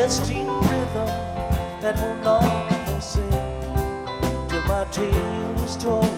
celestine rhythm that will not forsake till my tale is told.